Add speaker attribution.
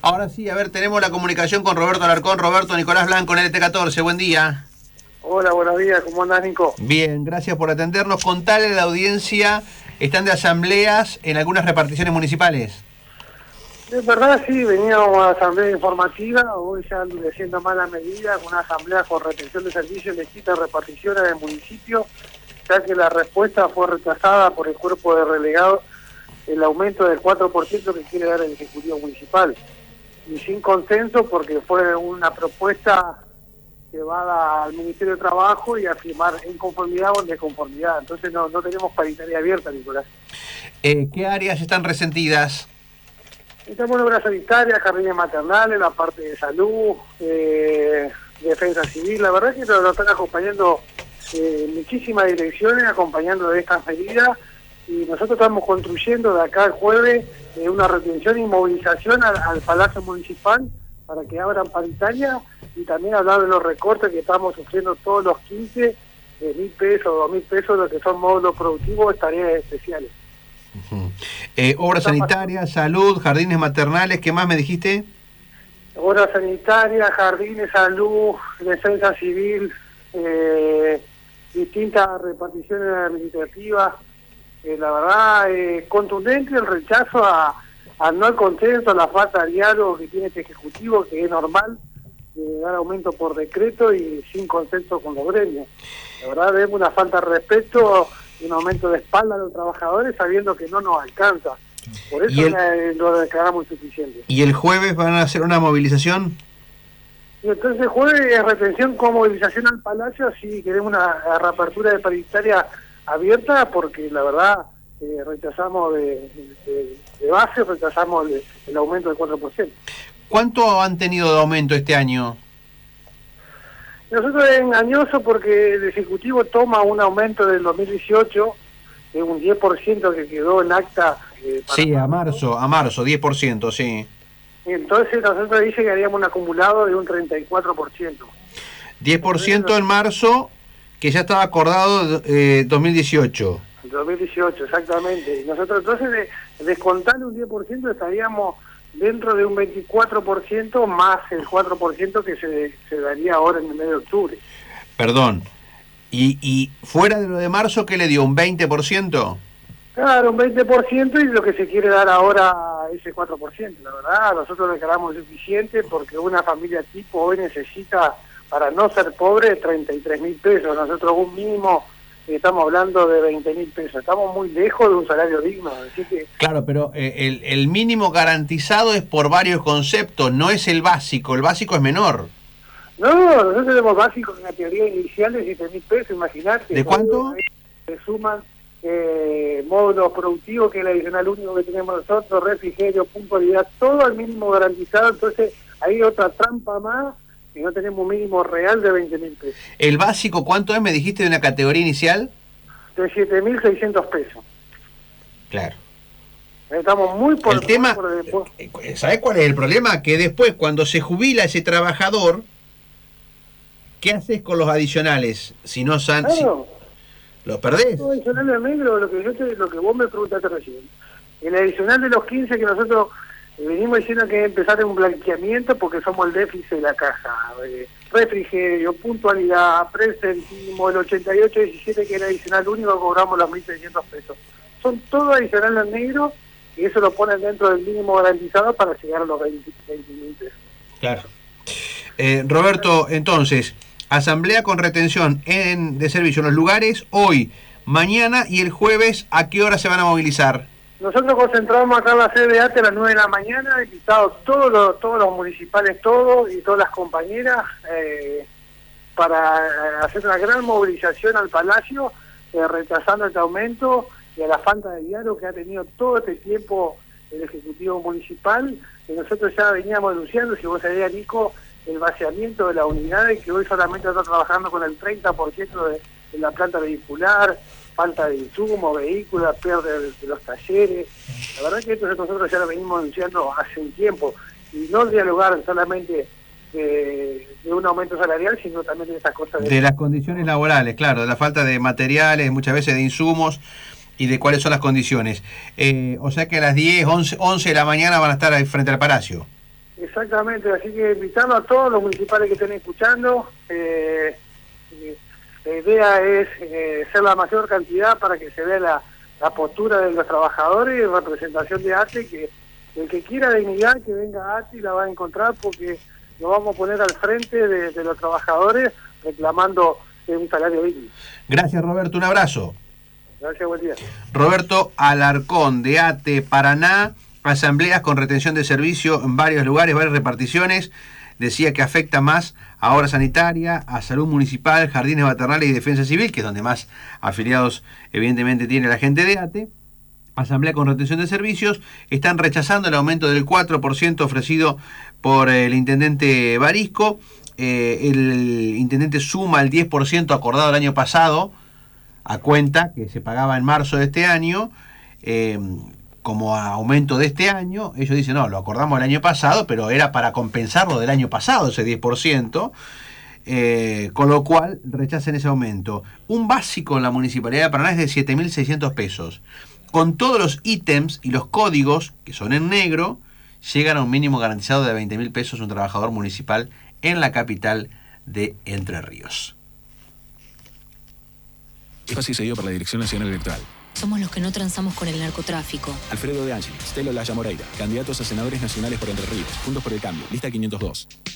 Speaker 1: Ahora sí, a ver, tenemos la comunicación con Roberto Alarcón. Roberto, Nicolás Blanco, en LT14, buen día.
Speaker 2: Hola, buenos días, ¿cómo andás, Nico?
Speaker 1: Bien, gracias por atendernos. Contale a la audiencia, ¿están de asambleas en algunas reparticiones municipales?
Speaker 2: De verdad, sí, veníamos a asamblea informativa, hoy ya endureciendo más la medida, con una asamblea con retención de servicios, distintas reparticiones del municipio, ya que la respuesta fue rechazada por el cuerpo de relegados, el aumento del 4% que quiere dar el Ejecutivo Municipal. Y sin consenso, porque fue una propuesta llevada al Ministerio de Trabajo y a firmar en conformidad o en desconformidad. Entonces no tenemos paritaria abierta, Nicolás.
Speaker 1: ¿Qué áreas están resentidas?
Speaker 2: Estamos en obras sanitarias, jardines maternales, la parte de salud, defensa civil. La verdad es que lo están acompañando muchísimas direcciones, acompañando de estas medidas, y nosotros estamos construyendo de acá al jueves una retención y movilización al Palacio Municipal para que abran paritaria, y también hablar de los recortes que estamos sufriendo todos los 15, de 1.000 pesos, 2.000 pesos, lo que son módulos productivos, tareas especiales.
Speaker 1: Obras sanitarias, salud, jardines maternales, ¿qué más me dijiste?
Speaker 2: Obras sanitarias, jardines, salud, defensa civil, distintas reparticiones administrativas. La verdad, contundente el rechazo al no al consenso, a la falta de diálogo que tiene este Ejecutivo, que es normal, dar aumento por decreto y sin consenso con los gremios. La verdad, vemos una falta de respeto, un aumento de espalda a los trabajadores, sabiendo que no nos alcanza. Por eso lo declaramos insuficiente.
Speaker 1: ¿Y el jueves van a hacer una movilización?
Speaker 2: Y entonces el jueves es retención con movilización al Palacio, así queremos una reapertura de paritaria abierta, porque la verdad rechazamos de base, rechazamos el aumento del 4%.
Speaker 1: ¿Cuánto han tenido de aumento este año?
Speaker 2: Nosotros es engañoso porque el Ejecutivo toma un aumento del 2018 de un 10% que quedó en acta.
Speaker 1: Sí, a marzo, 10%, sí.
Speaker 2: Y entonces nosotros dice que haríamos un acumulado de un 34%.
Speaker 1: 10% en marzo, que ya estaba acordado 2018.
Speaker 2: 2018, exactamente. Y nosotros entonces de descontarle un 10% estaríamos dentro de un 24% más el 4% que se daría ahora en el mes de octubre.
Speaker 1: Perdón. ¿Y fuera de lo de marzo, qué le dio? ¿Un 20%?
Speaker 2: Claro, un 20%, y lo que se quiere dar ahora ese 4%. La verdad, nosotros declaramos suficiente porque una familia tipo hoy necesita, para no ser pobre, 33.000 pesos. Nosotros un mínimo estamos hablando de 20.000 pesos. Estamos muy lejos de un salario digno. Así que...
Speaker 1: Claro, pero el mínimo garantizado es por varios conceptos, no es el básico es menor.
Speaker 2: No, nosotros tenemos básicos en la teoría inicial de 7.000 pesos, imagínate.
Speaker 1: ¿De cuánto?
Speaker 2: Se suman módulos productivos, que es el adicional único que tenemos nosotros, refrigerio, puntualidad, todo al mínimo garantizado. Entonces hay otra trampa más, y no tenemos un mínimo real de 20.000 pesos.
Speaker 1: ¿El básico cuánto es, me dijiste, de una categoría inicial?
Speaker 2: De 7.600 pesos.
Speaker 1: Claro.
Speaker 2: Estamos muy por
Speaker 1: el tema. ¿Sabés cuál es el problema? Que después, cuando se jubila ese trabajador, ¿qué haces con los adicionales? Si no san,
Speaker 2: claro.
Speaker 1: ¿Los perdés?
Speaker 2: No, adicional de negro, lo que vos me preguntaste recién. El adicional de los 15 que nosotros venimos diciendo que empezar en un blanqueamiento porque somos el déficit de la caja. Refrigerio, puntualidad, presentismo, el 88-17 que era adicional único, cobramos los 1.600 pesos. Son todos adicionales en negro, y eso lo ponen dentro del mínimo garantizado para llegar a los 20.000 pesos.
Speaker 1: Claro. Roberto, entonces, asamblea con retención de servicio en los lugares hoy, mañana y el jueves, ¿a qué hora se van a movilizar?
Speaker 2: Nosotros concentramos acá en la sede de ATE a las 9 de la mañana, invitados todos los municipales, todos y todas las compañeras, para hacer una gran movilización al Palacio, rechazando este aumento y a la falta de diálogo que ha tenido todo este tiempo el Ejecutivo Municipal, que nosotros ya veníamos denunciando, si vos sabías, Nico, el vaciamiento de las unidades, que hoy solamente está trabajando con el 30% de la planta vehicular, falta de insumos, vehículos, pérdida de los talleres. La verdad que esto nosotros ya lo venimos denunciando hace un tiempo, y no dialogar solamente de un aumento salarial, sino también de esas cosas.
Speaker 1: De las condiciones laborales, claro, de la falta de materiales, muchas veces de insumos, y de cuáles son las condiciones. O sea que a las 10, 11 de la mañana van a estar ahí frente al Palacio.
Speaker 2: Exactamente, así que invitarlo a todos los municipales que estén escuchando. La idea es ser la mayor cantidad para que se vea la postura de los trabajadores y representación de ATE, que el que quiera dignidad que venga a ATE y la va a encontrar, porque lo vamos a poner al frente de los trabajadores reclamando un salario digno.
Speaker 1: Gracias, Roberto, un abrazo.
Speaker 2: Gracias, buen día.
Speaker 1: Roberto Alarcón, de ATE Paraná, asambleas con retención de servicio en varios lugares, varias reparticiones. Decía que afecta más a obra sanitaria, a salud municipal, jardines maternales y defensa civil, que es donde más afiliados evidentemente tiene la gente de ATE. Asamblea con retención de servicios, están rechazando el aumento del 4% ofrecido por el intendente Barisco. El intendente suma el 10% acordado el año pasado a cuenta que se pagaba en marzo de este año, como aumento de este año. Ellos dicen, no, lo acordamos el año pasado, pero era para compensarlo del año pasado, ese 10%, con lo cual rechazan ese aumento. Un básico en la Municipalidad de Paraná es de 7.600 pesos. Con todos los ítems y los códigos, que son en negro, llegan a un mínimo garantizado de 20.000 pesos un trabajador municipal en la capital de Entre Ríos.
Speaker 3: Espacio cedido por la Dirección Nacional Electoral.
Speaker 4: Somos los que no transamos con el narcotráfico.
Speaker 3: Alfredo de Ángeles, Stelo Laya Moreira, candidatos a senadores nacionales por Entre Ríos, Juntos por el Cambio, lista 502.